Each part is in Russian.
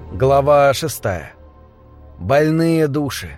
Глава 6. Больные души.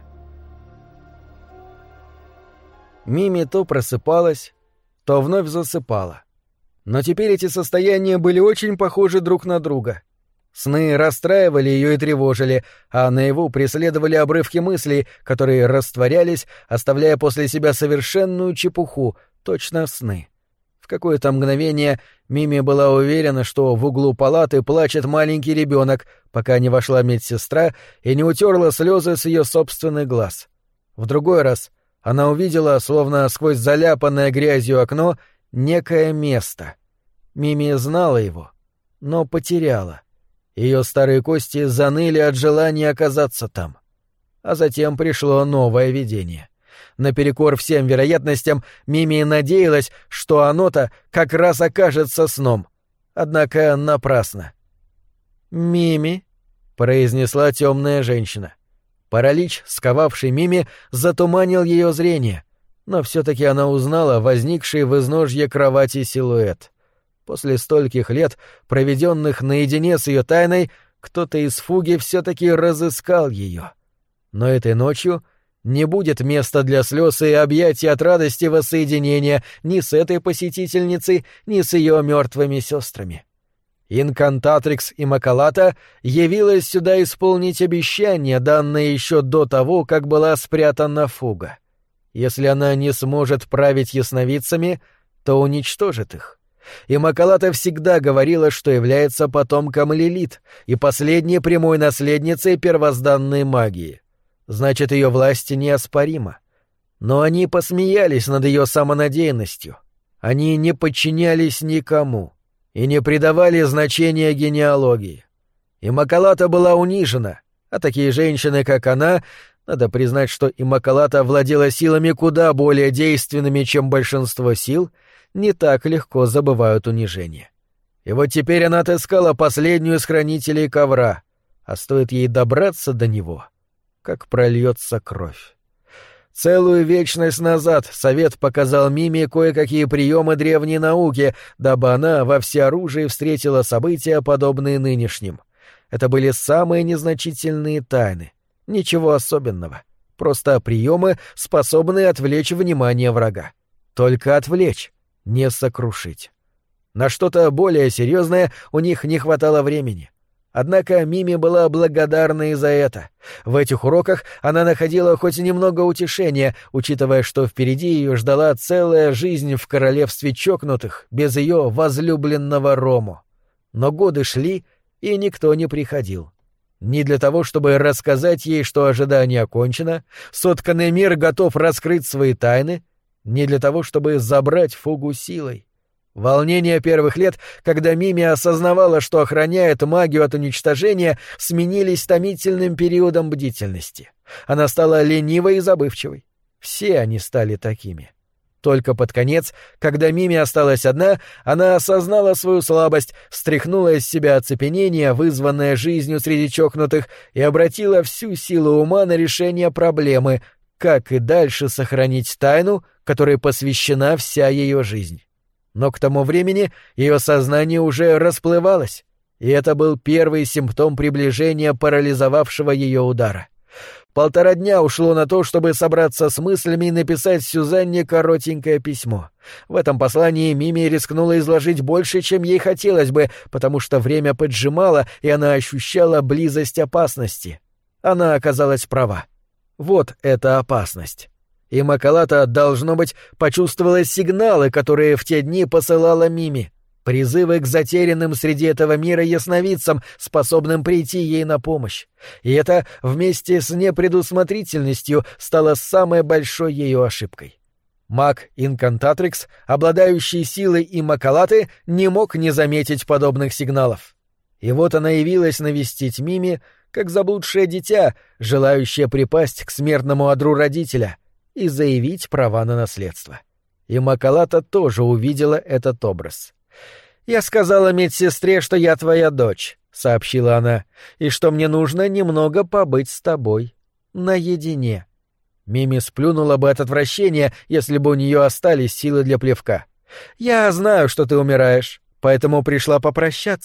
Мими то просыпалась, то вновь засыпала. Но теперь эти состояния были очень похожи друг на друга. Сны расстраивали ее и тревожили, а наяву преследовали обрывки мыслей, которые растворялись, оставляя после себя совершенную чепуху, точно сны. В какое-то мгновение Мими была уверена, что в углу палаты плачет маленький ребенок, пока не вошла медсестра и не утерла слезы с ее собственных глаз. В другой раз она увидела, словно сквозь заляпанное грязью окно, некое место. Мими знала его, но потеряла. Ее старые кости заныли от желания оказаться там. А затем пришло новое видение. Наперекор всем вероятностям, Мими надеялась, что оно-то как раз окажется сном. Однако напрасно. «Мими», — произнесла темная женщина. Паралич, сковавший Мими, затуманил ее зрение, но все-таки она узнала возникший в изножье кровати силуэт. После стольких лет, проведенных наедине с ее тайной, кто-то из фуги все-таки разыскал ее. Но этой ночью не будет места для слез и объятий от радости воссоединения ни с этой посетительницей, ни с ее мертвыми сестрами. Инкантатрикс Иммакалата явилась сюда исполнить обещание, данное еще до того, как была спрятана фуга. Если она не сможет править ясновидцами, то уничтожит их. Иммакалата всегда говорила, что является потомком Лилит и последней прямой наследницей первозданной магии. Значит, ее власть неоспорима. Но они посмеялись над ее самонадеянностью. Они не подчинялись никому и не придавали значения генеалогии. Иммакалата была унижена, а такие женщины, как она, надо признать, что Иммакалата владела силами куда более действенными, чем большинство сил, не так легко забывают унижение. И вот теперь она отыскала последнюю из хранителей ковра, а стоит ей добраться до него, как прольется кровь. Целую вечность назад Совет показал Мими кое-какие приемы древней науки, дабы она во всеоружии встретила события, подобные нынешним. Это были самые незначительные тайны. Ничего особенного. Просто приемы, способные отвлечь внимание врага. Только отвлечь, не сокрушить. На что-то более серьезное у них не хватало времени. Однако Мими была благодарна и за это. В этих уроках она находила хоть немного утешения, учитывая, что впереди ее ждала целая жизнь в королевстве чокнутых, без ее возлюбленного Рому. Но годы шли, и никто не приходил. Не для того, чтобы рассказать ей, что ожидание окончено, сотканный мир готов раскрыть свои тайны, не для того, чтобы забрать фугу силой. Волнения первых лет, когда Мими осознавала, что охраняет магию от уничтожения, сменились томительным периодом бдительности. Она стала ленивой и забывчивой. Все они стали такими. Только под конец, когда Мими осталась одна, она осознала свою слабость, стряхнула из себя оцепенение, вызванное жизнью среди чокнутых, и обратила всю силу ума на решение проблемы, как и дальше сохранить тайну, которой посвящена вся ее жизнь. Но к тому времени ее сознание уже расплывалось, и это был первый симптом приближения парализовавшего ее удара. 1,5 дня ушло на то, чтобы собраться с мыслями и написать Сюзанне коротенькое письмо. В этом послании Мими рискнула изложить больше, чем ей хотелось бы, потому что время поджимало, и она ощущала близость опасности. Она оказалась права. Вот эта опасность. Иммакалата, должно быть, почувствовала сигналы, которые в те дни посылала Мими, призывы к затерянным среди этого мира ясновидцам, способным прийти ей на помощь. И это вместе с непредусмотрительностью стало самой большой ее ошибкой. Маг Инкантатрикс, обладающий силой Иммакалаты, не мог не заметить подобных сигналов. И вот она явилась навестить Мими, как заблудшее дитя, желающее припасть к смертному одру родителя и заявить права на наследство. Иммакалата тоже увидела этот образ. «Я сказала медсестре, что я твоя дочь», — сообщила она, — «и что мне нужно немного побыть с тобой. Наедине». Мими сплюнула бы от отвращения, если бы у нее остались силы для плевка. «Я знаю, что ты умираешь, поэтому пришла попрощаться.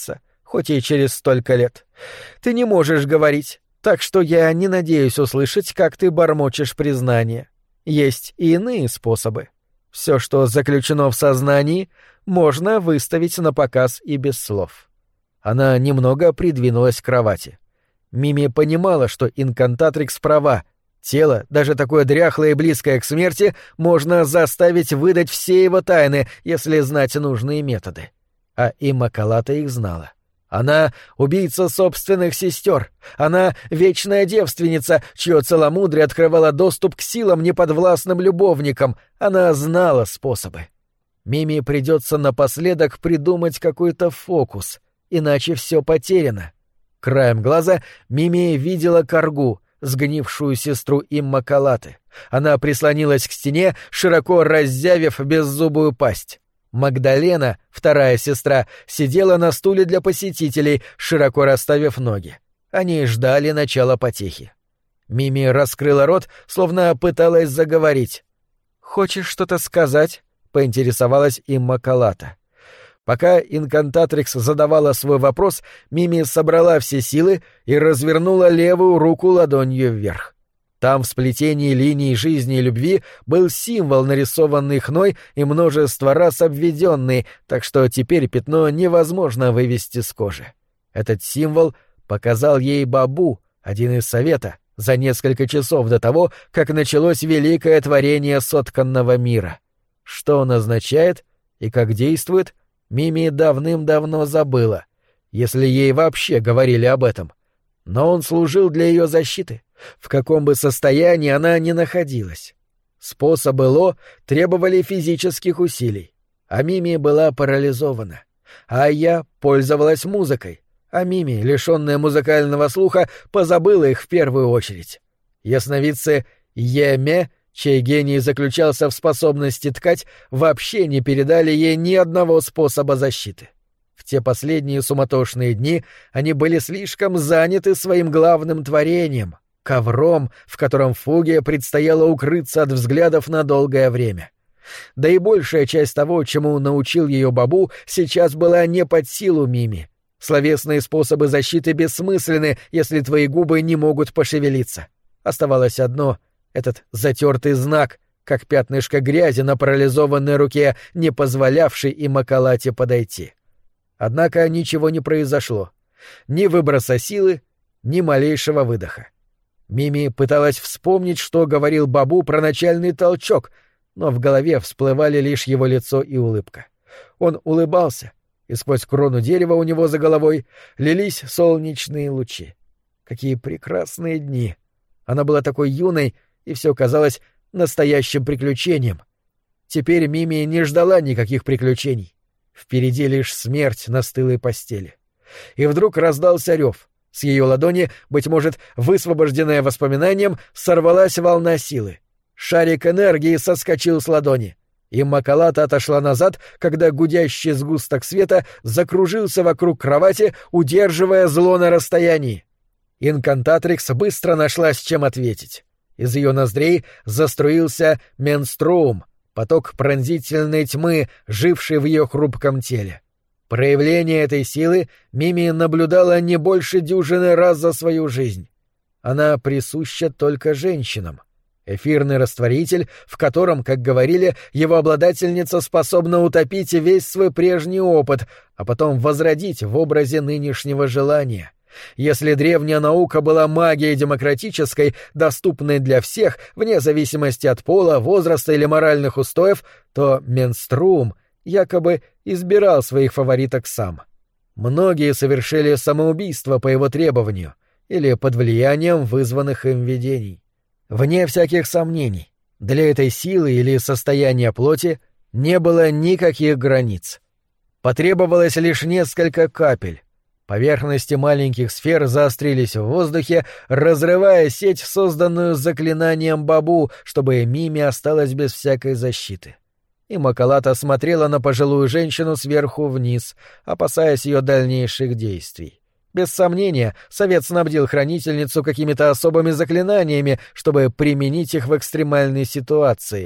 хоть и через столько лет. Ты не можешь говорить, так что я не надеюсь услышать, как ты бормочешь признание. Есть и иные способы. Все, что заключено в сознании, можно выставить на показ и без слов». Она немного придвинулась к кровати. Мими понимала, что инкантатрикс права. Тело, даже такое дряхлое и близкое к смерти, можно заставить выдать все его тайны, если знать нужные методы. А Иммакалата их знала. Она — убийца собственных сестер. Она — вечная девственница, чье целомудрие открывало доступ к силам, неподвластным любовникам. Она знала способы. Мими придется напоследок придумать какой-то фокус, иначе все потеряно. Краем глаза Мими видела Каргу, сгнившую сестру Иммакалаты. Она прислонилась к стене, широко раззявив беззубую пасть. Магдалена, вторая сестра, сидела на стуле для посетителей, широко расставив ноги. Они ждали начала потехи. Мими раскрыла рот, словно пыталась заговорить. «Хочешь что-то сказать?» — поинтересовалась Иммакалата. Пока инкантатрикс задавала свой вопрос, Мими собрала все силы и развернула левую руку ладонью вверх. Там в сплетении линий жизни и любви был символ, нарисованный хной и множество раз обведенный, так что теперь пятно невозможно вывести с кожи. Этот символ показал ей Бабу, один из совета, за несколько часов до того, как началось великое творение сотканного мира. Что он означает и как действует, Мими давным-давно забыла, если ей вообще говорили об этом. Но он служил для ее защиты, в каком бы состоянии она ни находилась. Способы Ло требовали физических усилий, а Мими была парализована. А я пользовалась музыкой, а Мими, лишенная музыкального слуха, позабыла их в первую очередь. Ясновидцы Еме, чей гений заключался в способности ткать, вообще не передали ей ни одного способа защиты. В те последние суматошные дни они были слишком заняты своим главным творением — ковром, в котором Фуге предстояло укрыться от взглядов на долгое время. Да и большая часть того, чему научил ее Бабу, сейчас была не под силу Мими. Словесные способы защиты бессмысленны, если твои губы не могут пошевелиться. Оставалось одно — этот затертый знак, как пятнышко грязи на парализованной руке, не позволявший Иммакалате подойти. Однако ничего не произошло. Ни выброса силы, ни малейшего выдоха. Мими пыталась вспомнить, что говорил Бабу про начальный толчок, но в голове всплывали лишь его лицо и улыбка. Он улыбался, и сквозь крону дерева у него за головой лились солнечные лучи. Какие прекрасные дни! Она была такой юной, и все казалось настоящим приключением. Теперь Мими не ждала никаких приключений. Впереди лишь смерть на стылой постели. И вдруг раздался рев. С ее ладони, быть может, высвобожденная воспоминанием, сорвалась волна силы. Шарик энергии соскочил с ладони. Иммакалата отошла назад, когда гудящий сгусток света закружился вокруг кровати, удерживая зло на расстоянии. Инкантатрикс быстро нашла с чем ответить. Из ее ноздрей заструился менструум, поток пронзительной тьмы, живший в ее хрупком теле. Проявление этой силы Мими наблюдала не больше дюжины раз за свою жизнь. Она присуща только женщинам. Эфирный растворитель, в котором, как говорили, его обладательница способна утопить весь свой прежний опыт, а потом возродить в образе нынешнего желания. Если древняя наука была магией демократической, доступной для всех, вне зависимости от пола, возраста или моральных устоев, то менструум якобы избирал своих фавориток сам. Многие совершили самоубийство по его требованию или под влиянием вызванных им видений. Вне всяких сомнений, для этой силы или состояния плоти не было никаких границ. Потребовалось лишь несколько капель. Поверхности маленьких сфер заострились в воздухе, разрывая сеть, созданную заклинанием Бабу, чтобы Мими осталась без всякой защиты. Иммакалата смотрела на пожилую женщину сверху вниз, опасаясь ее дальнейших действий. Без сомнения, совет снабдил хранительницу какими-то особыми заклинаниями, чтобы применить их в экстремальной ситуации.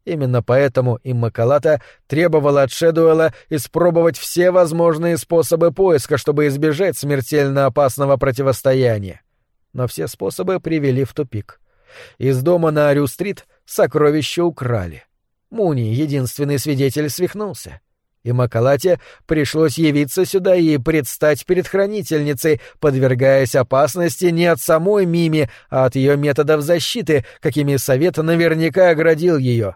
Именно поэтому Иммакалата требовала от Шэдуэла испробовать все возможные способы поиска, чтобы избежать смертельно опасного противостояния. Но все способы привели в тупик. Из дома на Арю-стрит сокровища украли. Муни, единственный свидетель, свихнулся. Иммакалате пришлось явиться сюда и предстать перед хранительницей, подвергаясь опасности не от самой Мими, а от ее методов защиты, какими совет наверняка оградил ее.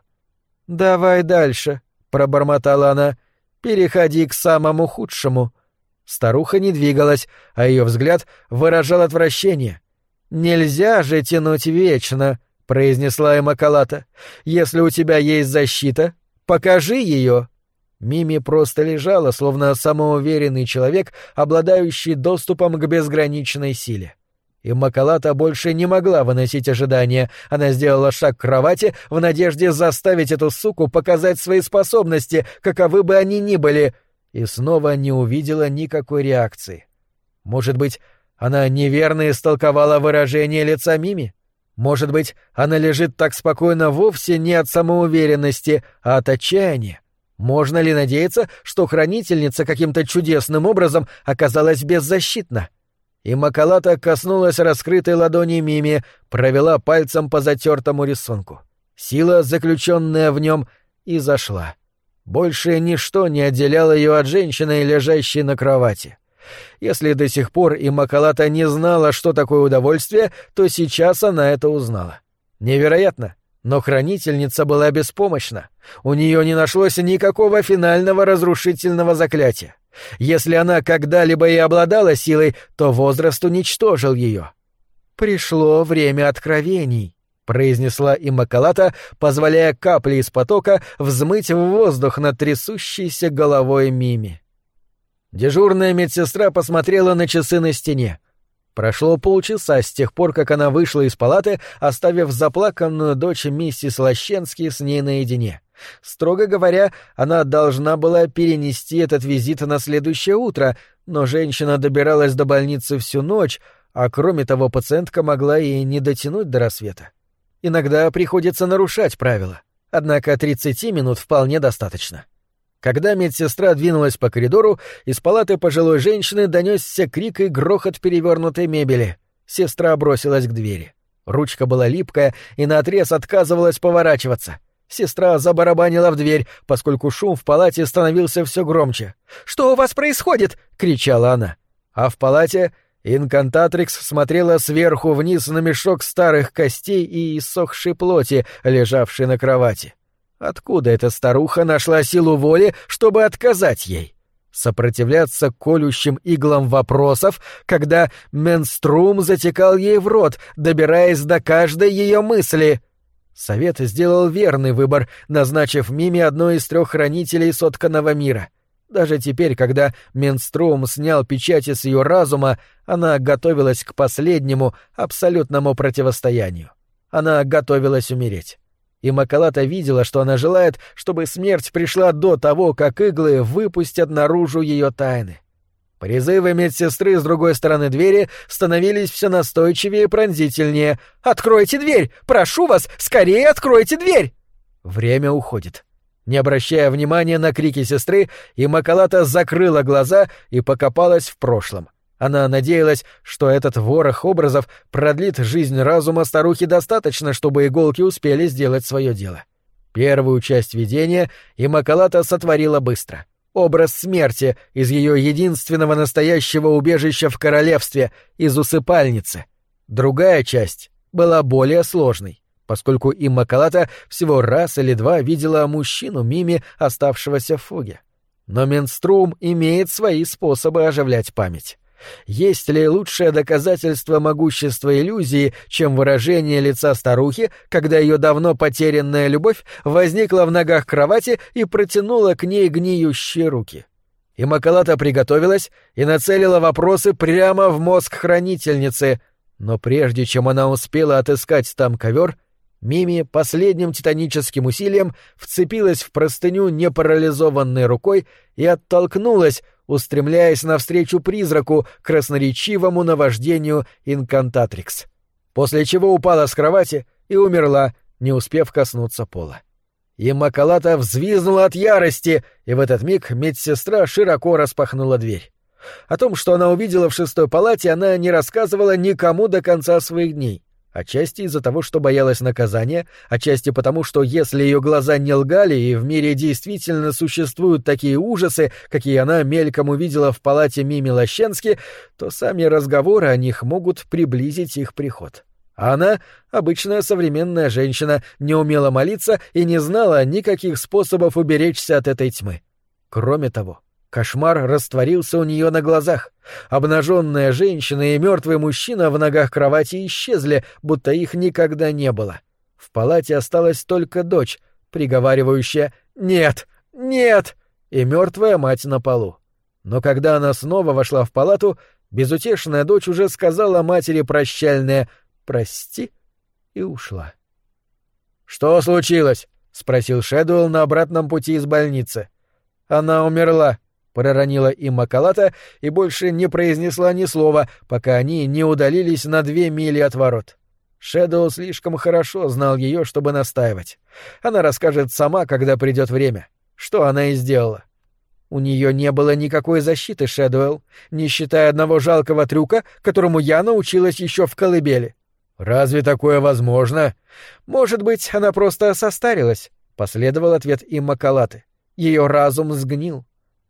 «Давай дальше», — пробормотала она. «Переходи к самому худшему». Старуха не двигалась, а ее взгляд выражал отвращение. «Нельзя же тянуть вечно», — произнесла Иммакалата. «Если у тебя есть защита, покажи ее». Мими просто лежала, словно самоуверенный человек, обладающий доступом к безграничной силе. Иммакалата больше не могла выносить ожидания. Она сделала шаг к кровати в надежде заставить эту суку показать свои способности, каковы бы они ни были, и снова не увидела никакой реакции. Может быть, она неверно истолковала выражение лица Мими? Может быть, она лежит так спокойно вовсе не от самоуверенности, а от отчаяния? Можно ли надеяться, что хранительница каким-то чудесным образом оказалась беззащитна? Иммакалата коснулась раскрытой ладони Мими, провела пальцем по затертому рисунку. Сила, заключенная в нем, и зашла. Больше ничто не отделяло ее от женщины, лежащей на кровати. Если до сих пор Иммакалата не знала, что такое удовольствие, то сейчас она это узнала. Невероятно, но хранительница была беспомощна. У нее не нашлось никакого финального разрушительного заклятия. Если она когда-либо и обладала силой, то возраст уничтожил ее. «Пришло время откровений», — произнесла Иммакалата, позволяя капли из потока взмыть в воздух над трясущейся головой Мими. Дежурная медсестра посмотрела на часы на стене. Прошло полчаса с тех пор, как она вышла из палаты, оставив заплаканную дочь миссис Лощенски с ней наедине. Строго говоря, она должна была перенести этот визит на следующее утро, но женщина добиралась до больницы всю ночь, а кроме того пациентка могла и не дотянуть до рассвета. Иногда приходится нарушать правила, однако 30 минут вполне достаточно. Когда медсестра двинулась по коридору, из палаты пожилой женщины донесся крик и грохот перевернутой мебели. Сестра бросилась к двери. Ручка была липкая и наотрез отказывалась поворачиваться. Сестра забарабанила в дверь, поскольку шум в палате становился все громче. «Что у вас происходит?» — кричала она. А в палате инкантатрикс смотрела сверху вниз на мешок старых костей и иссохшей плоти, лежавшей на кровати. Откуда эта старуха нашла силу воли, чтобы отказать ей? Сопротивляться колющим иглам вопросов, когда менструм затекал ей в рот, добираясь до каждой ее мысли. Совет сделал верный выбор, назначив Мими одной из 3 хранителей сотканного мира. Даже теперь, когда менструм снял печати с ее разума, она готовилась к последнему, абсолютному противостоянию. Она готовилась умереть. Иммакалата видела, что она желает, чтобы смерть пришла до того, как иглы выпустят наружу ее тайны. Призывы медсестры с другой стороны двери становились все настойчивее и пронзительнее. «Откройте дверь! Прошу вас, скорее откройте дверь!» Время уходит. Не обращая внимания на крики сестры, Иммакалата закрыла глаза и покопалась в прошлом. Она надеялась, что этот ворох образов продлит жизнь разума старухи достаточно, чтобы иголки успели сделать свое дело. Первую часть видения Иммакалата сотворила быстро. Образ смерти из ее единственного настоящего убежища в королевстве, из усыпальницы. Другая часть была более сложной, поскольку Иммакалата всего раз или два видела мужчину Мими, оставшегося в фуге. Но менструм имеет свои способы оживлять память. Есть ли лучшее доказательство могущества иллюзии, чем выражение лица старухи, когда ее давно потерянная любовь возникла в ногах кровати и протянула к ней гниющие руки? Иммакалата приготовилась и нацелила вопросы прямо в мозг хранительницы, но прежде чем она успела отыскать там ковер, Мими последним титаническим усилием вцепилась в простыню непарализованной рукой и оттолкнулась, устремляясь навстречу призраку, красноречивому наваждению инкантатрикс. После чего упала с кровати и умерла, не успев коснуться пола. Иммакалата взвизгнула от ярости, и в этот миг медсестра широко распахнула дверь. О том, что она увидела в 6-й палате, она не рассказывала никому до конца своих дней. Отчасти из-за того, что боялась наказания, отчасти потому, что если ее глаза не лгали и в мире действительно существуют такие ужасы, какие она мельком увидела в палате Мими Лощенски, то сами разговоры о них могут приблизить их приход. А она, обычная современная женщина, не умела молиться и не знала никаких способов уберечься от этой тьмы. Кроме того, кошмар растворился у нее на глазах. Обнаженная женщина и мертвый мужчина в ногах кровати исчезли, будто их никогда не было. В палате осталась только дочь, приговаривающая «Нет! Нет!» и мертвая мать на полу. Но когда она снова вошла в палату, безутешная дочь уже сказала матери прощальное «Прости» и ушла. «Что случилось?» — спросил Шэдуэлл на обратном пути из больницы. «Она умерла», — проронила Иммакалата и больше не произнесла ни слова, пока они не удалились на 2 мили от ворот. Шэдуэлл слишком хорошо знал ее, чтобы настаивать. Она расскажет сама, когда придет время. Что она и сделала. У нее не было никакой защиты, Шэдуэлл, не считая одного жалкого трюка, которому я научилась еще в колыбели. «Разве такое возможно?» «Может быть, она просто состарилась», — последовал ответ Иммакалаты. «Ее разум сгнил».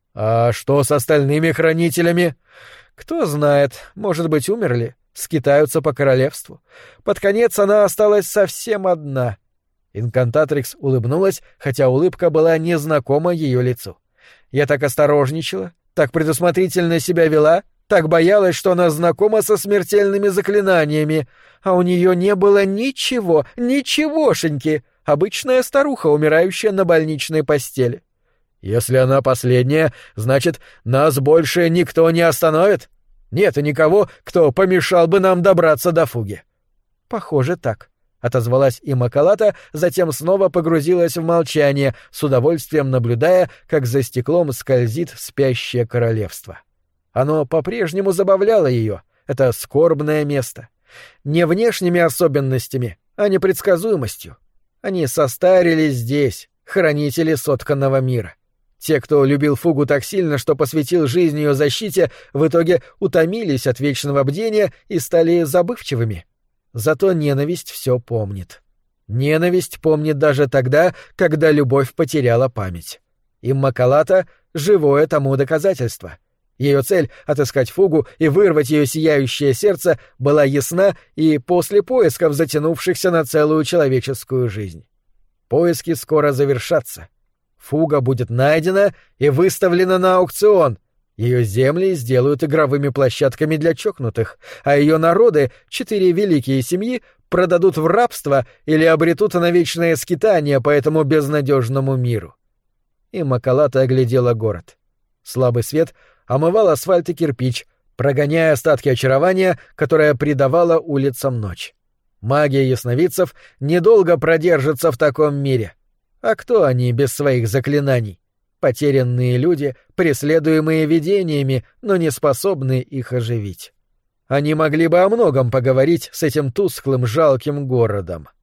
«А что с остальными хранителями?» «Кто знает, может быть, умерли, скитаются по королевству. Под конец она осталась совсем одна». Инкантатрикс улыбнулась, хотя улыбка была незнакома ее лицу. «Я так осторожничала, так предусмотрительно себя вела, так боялась, что она знакома со смертельными заклинаниями, а у нее не было ничего, ничегошеньки, обычная старуха, умирающая на больничной постели». «Если она последняя, значит, нас больше никто не остановит? Нет и никого, кто помешал бы нам добраться до фуги». «Похоже, так», — отозвалась Иммакалата, затем снова погрузилась в молчание, с удовольствием наблюдая, как за стеклом скользит спящее королевство. Оно по-прежнему забавляло ее, это скорбное место. Не внешними особенностями, а непредсказуемостью. Они состарились здесь, хранители сотканного мира. Те, кто любил фугу так сильно, что посвятил жизнь ее защите, в итоге утомились от вечного бдения и стали забывчивыми. Зато ненависть все помнит. Ненависть помнит даже тогда, когда любовь потеряла память. Иммакалата — живое тому доказательство. Ее цель — отыскать фугу и вырвать ее сияющее сердце — была ясна и после поисков, затянувшихся на целую человеческую жизнь. Поиски скоро завершатся. Фуга будет найдена и выставлена на аукцион. Ее земли сделают игровыми площадками для чокнутых, а ее народы, 4 великие семьи, продадут в рабство или обретут на вечное скитание по этому безнадежному миру. Иммакалата оглядела город. Слабый свет омывал асфальт и кирпич, прогоняя остатки очарования, которое придавало улицам ночь. Магия ясновидцев недолго продержится в таком мире. А кто они без своих заклинаний? Потерянные люди, преследуемые видениями, но не способные их оживить. Они могли бы о многом поговорить с этим тусклым, жалким городом.